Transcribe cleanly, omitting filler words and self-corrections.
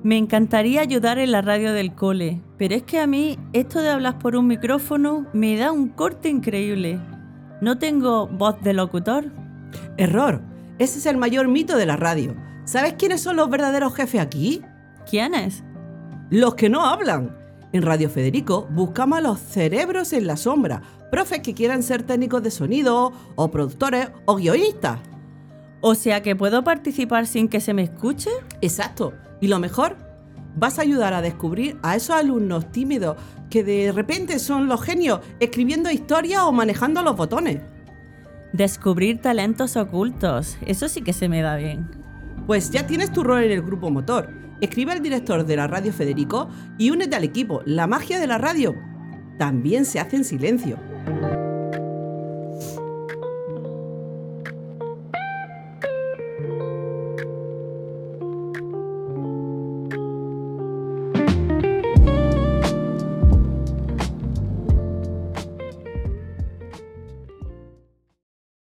Me encantaría ayudar en la radio del cole, pero es que a mí esto de hablar por un micrófono me da un corte increíble. ¿No tengo voz de locutor? Error. Ese es el mayor mito de la radio. ¿Sabes quiénes son los verdaderos jefes aquí? ¿Quiénes? Los que no hablan. En Radio Federico buscamos a los cerebros en la sombra, profes que quieran ser técnicos de sonido, o productores, o guionistas. O sea que puedo participar sin que se me escuche. Exacto. Y lo mejor, vas a ayudar a descubrir a esos alumnos tímidos que de repente son los genios escribiendo historias o manejando los botones. Descubrir talentos ocultos, eso sí que se me da bien. Pues ya tienes tu rol en el grupo motor. Escribe al director de la Radio Federico y únete al equipo. La magia de la radio también se hace en silencio.